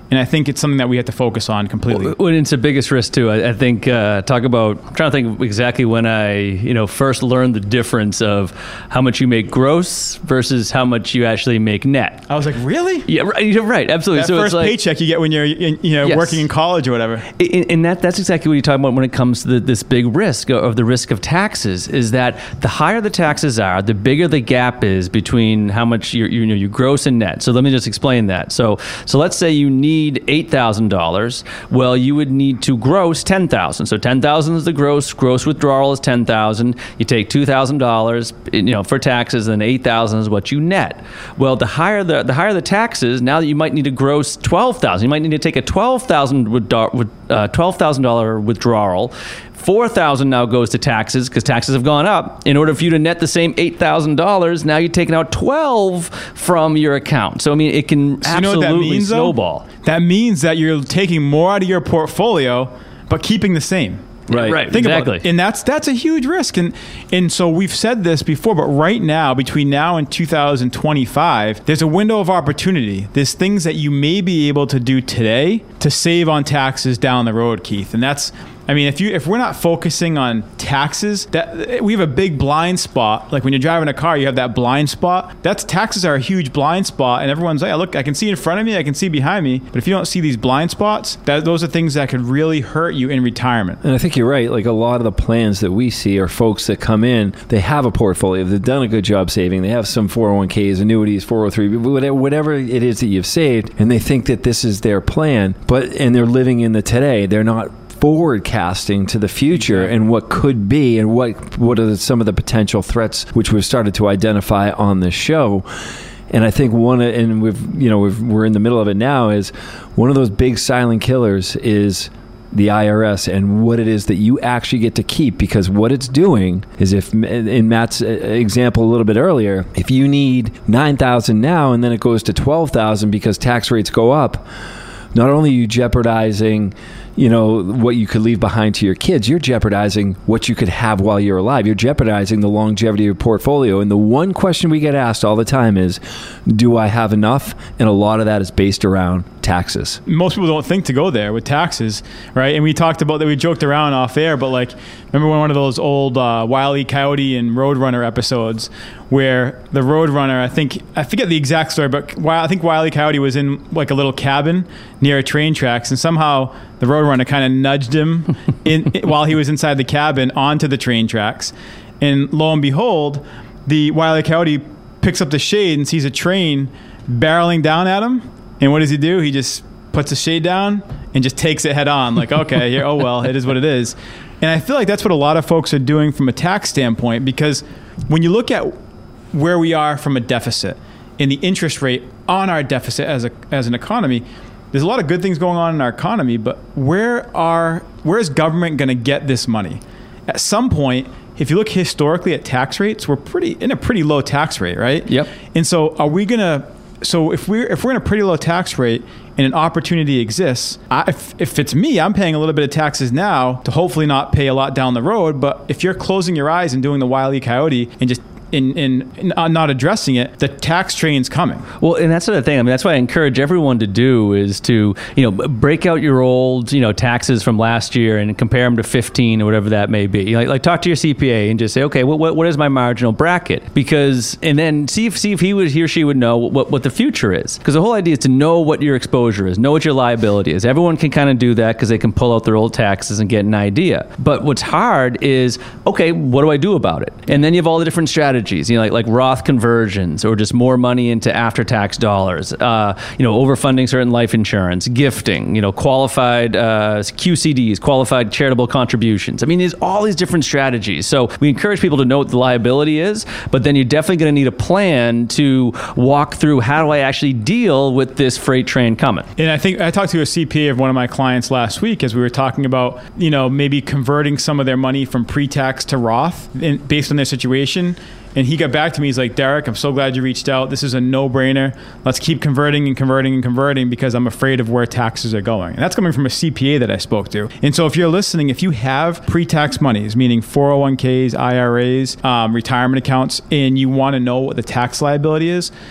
B: And I think it's something that we have to focus on completely.
C: Well, it's the biggest risk too. I, I think, uh, talk about, I'm trying to think exactly when I, you know, first learned the difference of how much you make gross versus how much you actually make net.
B: I was like, really?
C: Yeah, right. You're right. Absolutely.
B: That
C: so
B: first
C: it's like,
B: paycheck you get when you're, in, you know,
C: yes.
B: working in college or whatever.
C: And, and that that's exactly what you're talking about when it comes to the, this big risk of the risk of taxes, is that the higher the taxes are, the bigger the gap is between how much you you know you gross and net. So let me just explain that. So so let's say you need eight thousand dollars. Well, you would need to gross ten thousand dollars. So ten thousand dollars is the gross. Gross withdrawal is ten thousand dollars. You take two thousand dollars, you know, for taxes, and eight thousand dollars is what you net. Well, the higher the the higher the taxes, now that you might need to gross twelve thousand dollars. You might need to take a twelve thousand dollars uh, twelve thousand dollars withdrawal. four thousand dollars now goes to taxes because taxes have gone up. In order for you to net the same eight thousand dollars, now you're taking out twelve from your account. So, I mean, it can
B: so
C: absolutely
B: you know what that means,
C: snowball.
B: Though? That means that you're taking more out of your portfolio, but keeping the same.
C: Right, right,
B: Think
C: exactly.
B: about it. And that's that's a huge risk. And and so we've said this before, but right now, between now and two thousand twenty-five, there's a window of opportunity. There's things that you may be able to do today to save on taxes down the road, Keith. And that's, I mean, if you if we're not focusing on taxes, that we have a big blind spot. Like when you're driving a car, you have that blind spot. That's taxes are a huge blind spot, and everyone's like, oh, "Look, I can see in front of me, I can see behind me." But if you don't see these blind spots, that those are things that could really hurt you in retirement.
D: And I think you're right. Like a lot of the plans that we see are folks that come in, they have a portfolio, they've done a good job saving, they have some four oh one k's, annuities, four oh three, whatever it is that you've saved, and they think that this is their plan, but and they're living in the today. They're not forward-casting to the future exactly. and what could be, and what what are some of the potential threats which we've started to identify on this show. And I think one, and we've you know we've, we're in the middle of it now, is one of those big silent killers is the I R S and what it is that you actually get to keep, because what it's doing is, if in Matt's example a little bit earlier, if you need nine thousand now and then it goes to twelve thousand because tax rates go up, not only are you jeopardizing, you know, what you could leave behind to your kids, you're jeopardizing what you could have while you're alive. You're jeopardizing the longevity of your portfolio. And the one question we get asked all the time is, do I have enough? And a lot of that is based around taxes.
B: Most people don't think to go there with taxes, right? And we talked about that, we joked around off air, but like, remember one of those old uh, Wile E. Coyote and Roadrunner episodes where the Roadrunner, I think, I forget the exact story, but I think Wile E. Coyote was in like a little cabin near a train tracks, and somehow the Roadrunner kind of nudged him in while he was inside the cabin onto the train tracks. And lo and behold, the Wile E. Coyote picks up the shade and sees a train barreling down at him. And what does he do? He just puts the shade down and just takes it head on. Like, okay, here, oh, well, it is what it is. And I feel like that's what a lot of folks are doing from a tax standpoint, because when you look at where we are from a deficit and the interest rate on our deficit as a as an economy, there's a lot of good things going on in our economy, but where are where is government going to get this money? At some point, if you look historically at tax rates, we're pretty in a pretty low tax rate, right?
C: Yep.
B: And so are we going to So if we're if we're in a pretty low tax rate and an opportunity exists, I, if, if it's me, I'm paying a little bit of taxes now to hopefully not pay a lot down the road. But if you're closing your eyes and doing the Wile E. Coyote and just in, in, in not addressing it, the tax train's coming.
C: Well, and that's the thing. I mean, that's what I encourage everyone to do, is to, you know, break out your old, you know, taxes from last year and compare them to fifteen or whatever that may be. Like, like talk to your C P A and just say, okay, what what, what is my marginal bracket? Because, and then see if see if he would he or she would know what, what the future is. Because the whole idea is to know what your exposure is, know what your liability is. Everyone can kind of do that because they can pull out their old taxes and get an idea. But what's hard is, okay, what do I do about it? And then you have all the different strategies. You know, like like Roth conversions, or just more money into after-tax dollars. Uh, you know, overfunding certain life insurance, gifting. You know, qualified uh, Q C Ds, qualified charitable contributions. I mean, there's all these different strategies. So we encourage people to know what the liability is, but then you're definitely going to need a plan to walk through, how do I actually deal with this freight train coming?
B: And I think I talked to a C P A of one of my clients last week as we were talking about, you know, maybe converting some of their money from pre-tax to Roth in, based on their situation. And he got back to me. He's like, Derek, I'm so glad you reached out. This is a no-brainer. Let's keep converting and converting and converting, because I'm afraid of where taxes are going. And that's coming from a C P A that I spoke to. And so if you're listening, if you have pre-tax monies, meaning four oh one k's, I R As, um, retirement accounts, and you want to know what the tax liability is,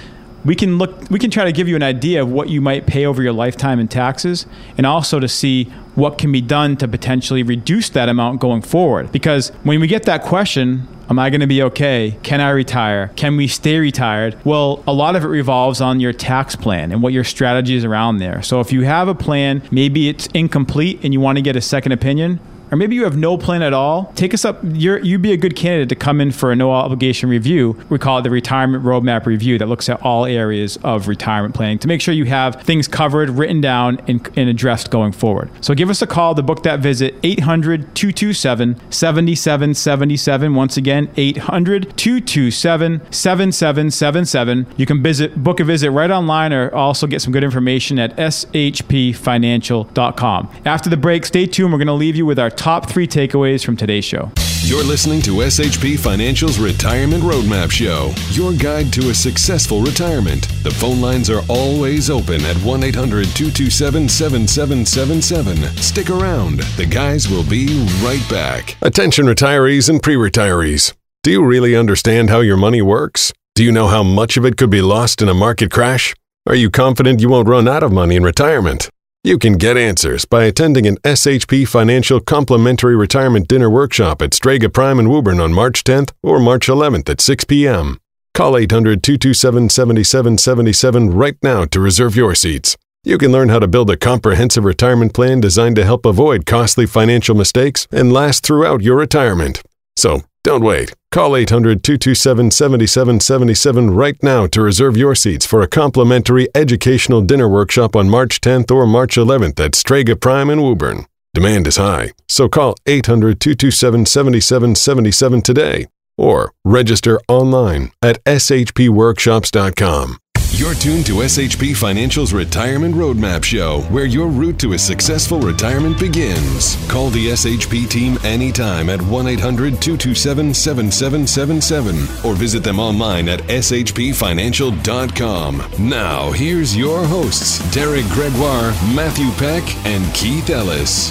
B: we can look, we can try to give you an idea of what you might pay over your lifetime in taxes, and also to see what can be done to potentially reduce that amount going forward. Because when we get that question, am I going to be okay? Can I retire? Can we stay retired? Well, a lot of it revolves on your tax plan and what your strategy is around there. So if you have a plan, maybe it's incomplete and you want to get a second opinion, or maybe you have no plan at all, take us up. You're, you'd be a good candidate to come in for a no obligation review. We call it the Retirement Roadmap Review, that looks at all areas of retirement planning to make sure you have things covered, written down, and, and addressed going forward. So give us a call to book that visit, eight hundred, two two seven, seven seven seven seven. Once again, eight hundred, two two seven, seven seven seven seven. You can visit, book a visit right online, or also get some good information at s h p financial dot com. After the break, stay tuned. We're going to leave you with our top three takeaways from today's show.
A: You're listening to S H P Financial's Retirement Roadmap Show, your guide to a successful retirement. The phone lines are always open at one eight hundred, two two seven, seven seven seven seven. Stick around. The guys will be right back. Attention retirees and pre-retirees. Do you really understand how your money works? Do you know how much of it could be lost in a market crash? Are you confident you won't run out of money in retirement? You can get answers by attending an S H P Financial Complimentary Retirement Dinner Workshop at Strega Prime in Woburn on March tenth or March eleventh at six p.m. Call eight hundred, two two seven, seven seven seven seven right now to reserve your seats. You can learn how to build a comprehensive retirement plan designed to help avoid costly financial mistakes and last throughout your retirement. So, don't wait. Call eight hundred, two two seven, seven seven seven seven right now to reserve your seats for a complimentary educational dinner workshop on March tenth or March eleventh at Strega Prime in Woburn. Demand is high, so call eight hundred, two two seven, seven seven seven seven today or register online at s h p workshops dot com. You're tuned to S H P Financial's Retirement Roadmap Show, where your route to a successful retirement begins. Call the S H P team anytime at one eight hundred, two two seven, seven seven seven seven or visit them online at s h p financial dot com. Now, here's your hosts, Derek Gregoire, Matthew Peck, and Keith Ellis.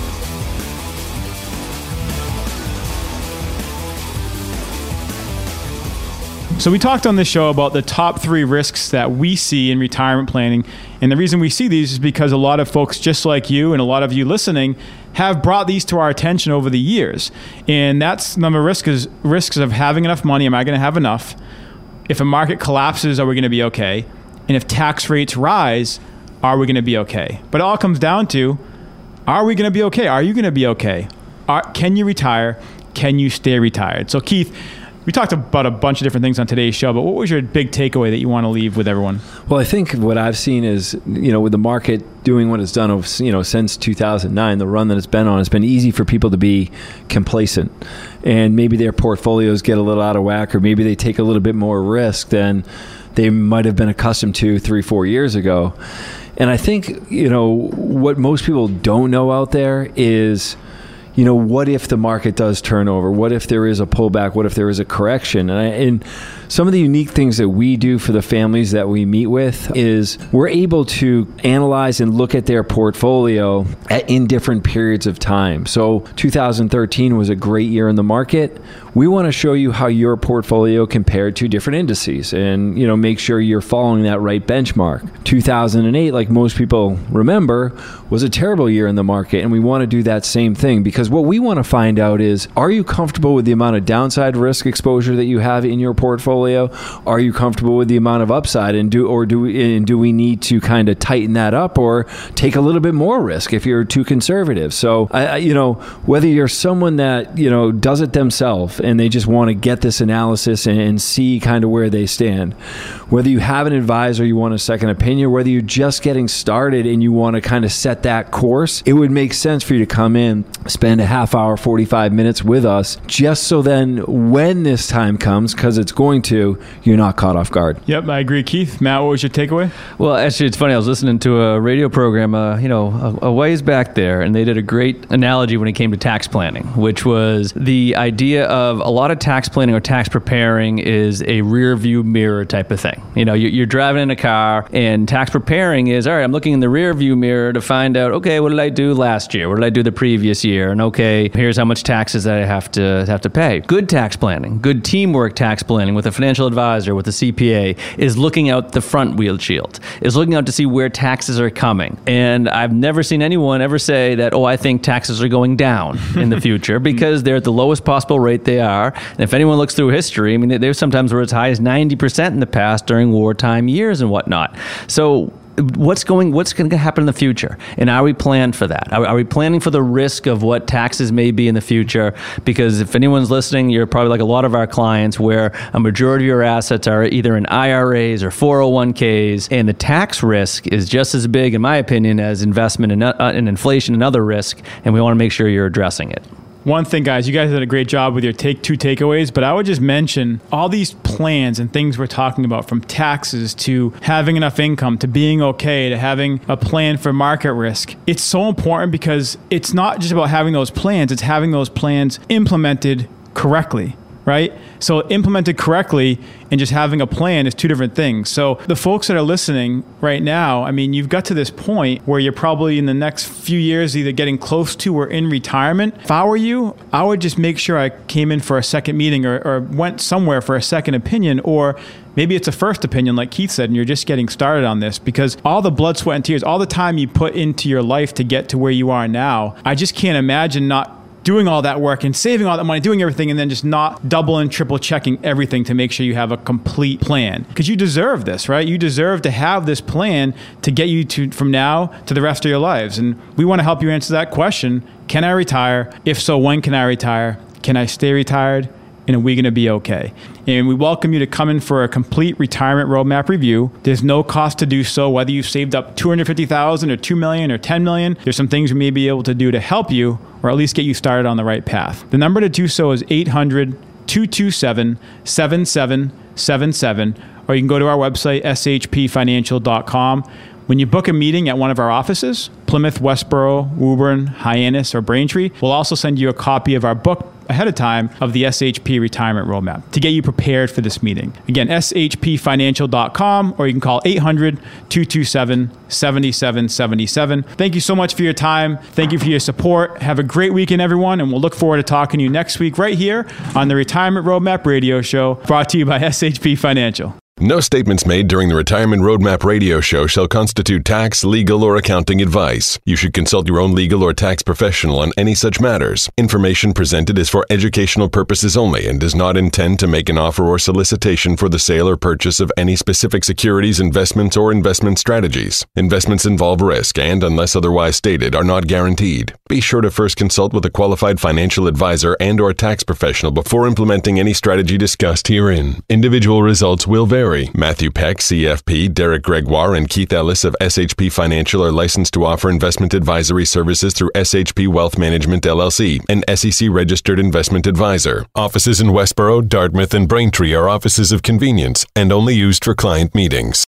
B: So we talked on this show about the top three risks that we see in retirement planning. And the reason we see these is because a lot of folks just like you and a lot of you listening have brought these to our attention over the years. And that's number of risks is risks of having enough money. Am I going to have enough? If a market collapses, are we going to be okay? And if tax rates rise, are we going to be okay? But it all comes down to, are we going to be okay? Are you going to be okay? Are, can you retire? Can you stay retired? So Keith, we talked about a bunch of different things on today's show, but what was your big takeaway that you want to leave with everyone?
D: Well, I think what I've seen is, you know, with the market doing what it's done, you know, since two thousand nine, the run that it's been on, it's been easy for people to be complacent. And maybe their portfolios get a little out of whack, or maybe they take a little bit more risk than they might have been accustomed to three, four years ago. And I think, you know, what most people don't know out there is, you know, what if the market does turn over? What if there is a pullback? What if there is a correction? And, I, and some of the unique things that we do for the families that we meet with is we're able to analyze and look at their portfolio at, in different periods of time. So two thousand thirteen was a great year in the market. We want to show you how your portfolio compared to different indices and, you know, make sure you're following that right benchmark. two thousand eight, like most people remember, was a terrible year in the market, and we want to do that same thing because what we want to find out is, are you comfortable with the amount of downside risk exposure that you have in your portfolio? Are you comfortable with the amount of upside, and do or do we, and do we need to kind of tighten that up or take a little bit more risk if you're too conservative? So, I, you know, whether you're someone that, you know, does it themselves and they just want to get this analysis and, and see kind of where they stand, whether you have an advisor, you want a second opinion, whether you're just getting started and you want to kind of set that course, it would make sense for you to come in, spend a half hour, forty-five minutes with us, just so then when this time comes, because it's going to, you're not caught off guard.
B: Yep, I agree. Keith, Matt, what was your takeaway?
C: Well, actually, it's funny. I was listening to a radio program, uh, you know, a, a ways back there, and they did a great analogy when it came to tax planning, which was the idea of of a lot of tax planning or tax preparing is a rear view mirror type of thing. You know, you're driving in a car, and tax preparing is, all right, I'm looking in the rear view mirror to find out, okay, what did I do last year? What did I do the previous year? And okay, here's how much taxes that I have to have to pay. Good tax planning, good teamwork tax planning with a financial advisor, with a C P A, is looking out the front windshield, is looking out to see where taxes are coming. And I've never seen anyone ever say that, oh, I think taxes are going down in the future, because they're at the lowest possible rate they are. And if anyone looks through history, I mean, there's sometimes where as high as ninety percent in the past during wartime years and whatnot. So what's going what's going to happen in the future, and are we planned for that? Are, are we planning for the risk of what taxes may be in the future? Because if anyone's listening, you're probably like a lot of our clients, where a majority of your assets are either in I R As or four oh one k's, and the tax risk is just as big, in my opinion, as investment in, uh, in inflation and other risk, and we want to make sure you're addressing it.
B: One thing, guys, you guys did a great job with your take two takeaways, but I would just mention all these plans and things we're talking about, from taxes to having enough income to being okay to having a plan for market risk. It's so important, because it's not just about having those plans, it's having those plans implemented correctly, right? So implemented correctly and just having a plan is two different things. So the folks that are listening right now, I mean, you've got to this point where you're probably in the next few years either getting close to or in retirement. If I were you, I would just make sure I came in for a second meeting, or, or went somewhere for a second opinion, or maybe it's a first opinion, like Keith said, and you're just getting started on this, because all the blood, sweat, and tears, all the time you put into your life to get to where you are now, I just can't imagine not doing all that work and saving all that money, doing everything, and then just not double and triple checking everything to make sure you have a complete plan. Because you deserve this, right? You deserve to have this plan to get you to from now to the rest of your lives. And we want to help you answer that question. Can I retire? If so, when can I retire? Can I stay retired? And are we going to be okay? And we welcome you to come in for a complete retirement roadmap review. There's no cost to do so, whether you've saved up two hundred fifty thousand dollars or two million dollars or ten million dollars. There's some things we may be able to do to help you, or at least get you started on the right path. The number to do so is eight hundred, two two seven, seven seven seven seven, or you can go to our website, s h p financial dot com. When you book a meeting at one of our offices, Plymouth, Westboro, Woburn, Hyannis, or Braintree, we'll also send you a copy of our book ahead of time of the S H P Retirement Roadmap to get you prepared for this meeting. Again, s h p financial dot com, or you can call eight hundred, two two seven, seven seven seven seven. Thank you so much for your time. Thank you for your support. Have a great weekend, everyone, and we'll look forward to talking to you next week right here on the Retirement Roadmap Radio Show, brought to you by S H P Financial.
A: No statements made during the Retirement Roadmap radio show shall constitute tax, legal, or accounting advice. You should consult your own legal or tax professional on any such matters. Information presented is for educational purposes only and does not intend to make an offer or solicitation for the sale or purchase of any specific securities, investments, or investment strategies. Investments involve risk and, unless otherwise stated, are not guaranteed. Be sure to first consult with a qualified financial advisor and or tax professional before implementing any strategy discussed herein. Individual results will vary. Matthew Peck, C F P, Derek Gregoire, and Keith Ellis of S H P Financial are licensed to offer investment advisory services through S H P Wealth Management, L L C, an S E C-registered investment advisor. Offices in Westboro, Dartmouth, and Braintree are offices of convenience and only used for client meetings.